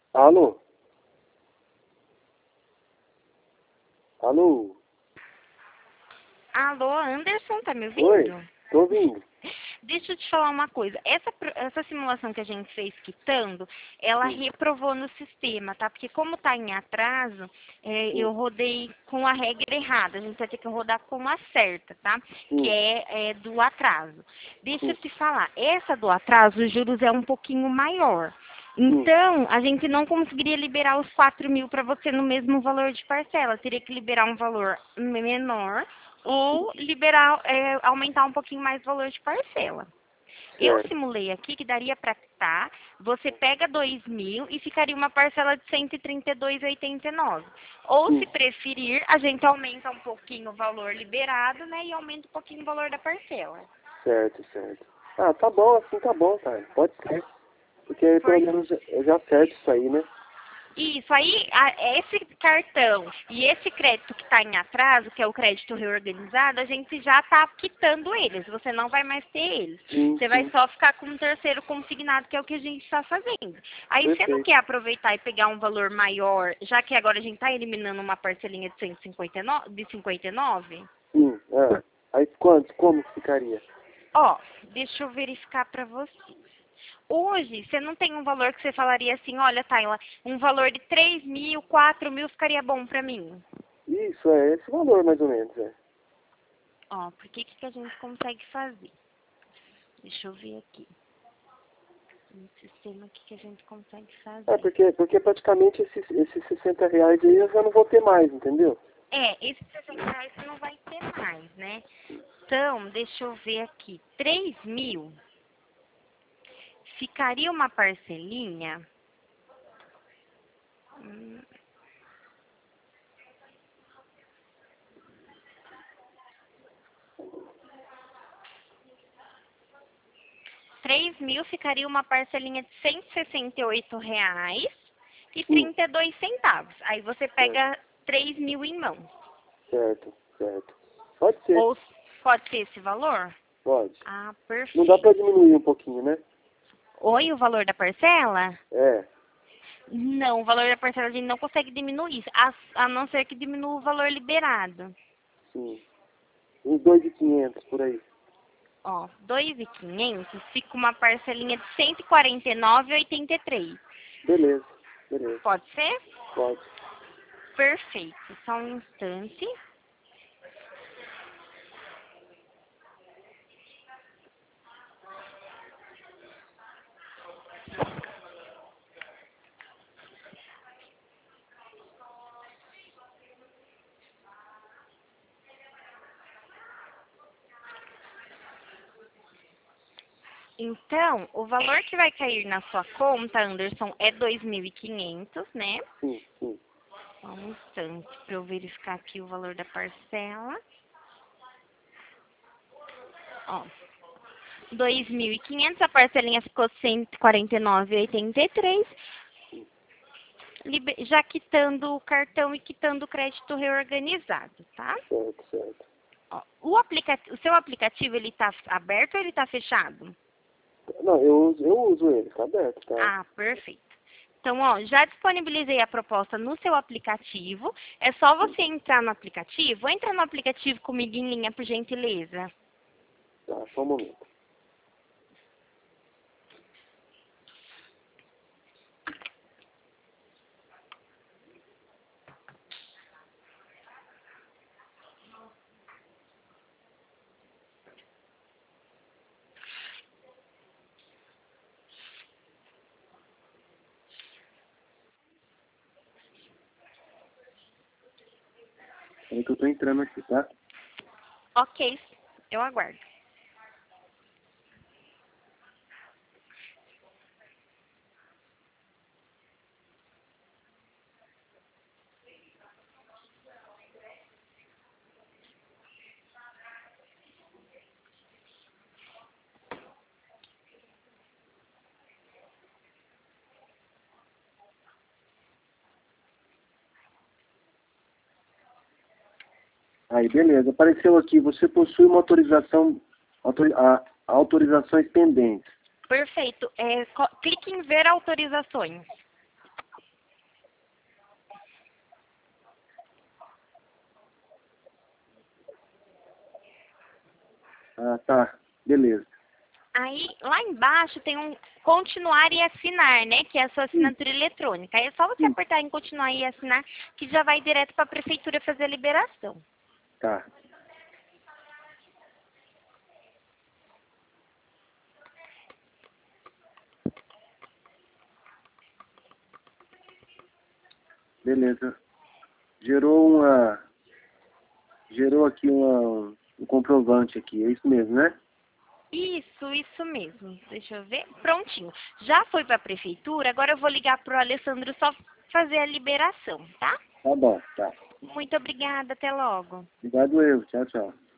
Alô? Alô? Alô, Anderson, tá me Oi? ouvindo? Tô ouvindo. Deixa eu te falar uma coisa. Essa simulação que a gente fez quitando, ela Sim, reprovou no sistema, tá? Porque como tá em atraso, sim, eu rodei com a regra errada. A gente vai ter que rodar com a certa, tá? Que sim, é do atraso. Deixa eu sim, te falar. Essa do atraso, os juros é um pouquinho maior. sim. Então, a gente não conseguiria liberar os 4.000 para você no mesmo valor de parcela. Teria que liberar um valor menor ou liberar, aumentar um pouquinho mais o valor de parcela. Eu Certo. simulei aqui que daria para quitar, você pega 2.000 e ficaria uma parcela de 132,89. Ou, se Sim, preferir, a gente aumenta um pouquinho o valor liberado, né, e aumenta um pouquinho o valor da parcela. certo, certo. Ah, tá bom, assim tá bom, cara. Pode ser. Porque aí pelo Por menos eu já acerto isso aí, né? Isso aí, esse cartão e esse crédito que está em atraso, que é o crédito reorganizado, a gente já está quitando eles. Você não vai mais ter eles. Sim, Você vai sim. só ficar com um terceiro consignado, que é o que a gente está fazendo. Aí você não Perfeito. quer aproveitar e pegar um valor maior, já que agora a gente está eliminando uma parcelinha de 159, de 59? Sim, ah. Aí quanto? Como que ficaria? Ó, deixa eu verificar para você. Hoje, você não tem um valor que você falaria assim, olha, Tayla, um valor de 3.000, 4.000 ficaria bom para mim. Isso, é esse valor mais ou menos, é. Ó, porque que a gente consegue fazer? Deixa eu ver aqui. No sistema, o que a gente consegue É, fazer? porque praticamente esses R$ 60 aí eu já não vou ter mais, entendeu? Esses 60 reais você não vai ter mais, né? Então, deixa eu ver aqui. 3.000 ficaria uma parcelinha. hum, 3.000 ficaria uma parcelinha de R$ 168 e Sim, 32 centavos. Aí você certo, pega 3.000 em mãos. certo, certo. Pode ser, Ou pode ser esse valor? pode. Ah, Não dá pra perfeito. diminuir um pouquinho, né? Oi, o valor da parcela? É, Não, o valor da parcela a gente não consegue diminuir, a não ser que diminua o valor liberado. sim. Uns 2.500 por aí. Ó, 2.500 fica uma parcelinha de 149,83. Beleza, beleza. Pode ser? Pode. Perfeito. Só um instante. Então, o valor que vai cair na sua conta, Anderson, é 2.500, né? Sim, sim. Só um instante para eu verificar aqui o valor da parcela. Ó, 2.500, a parcelinha ficou 149,83, já quitando o cartão e quitando o crédito reorganizado, tá? Certo, certo. Ó, o seu aplicativo, ele tá aberto ou ele tá fechado? Não, eu uso ele, tá aberto, tá? Ah, perfeito. Então, ó, já disponibilizei a proposta no seu aplicativo. É só você entrar no aplicativo. Entra no aplicativo comigo em linha, por gentileza. Tá, só um momento. É que eu tô entrando aqui, tá? Ok, eu aguardo. Aí, beleza. Apareceu aqui, você possui uma autorizações pendentes. Perfeito. Clique em ver autorizações. Ah, tá. Beleza. Aí, lá embaixo tem um continuar e assinar, né? Que é a sua assinatura eletrônica. Aí é só você apertar em continuar e assinar, que já vai direto para a prefeitura fazer a liberação. Tá. Beleza. Gerou aqui um comprovante aqui, é isso mesmo, né? Isso mesmo. Deixa eu ver. Prontinho. Já foi para a prefeitura, agora eu vou ligar para o Alessandro só fazer a liberação, tá? Tá bom, tá. Muito obrigada, até logo. Obrigado eu. Tchau, tchau.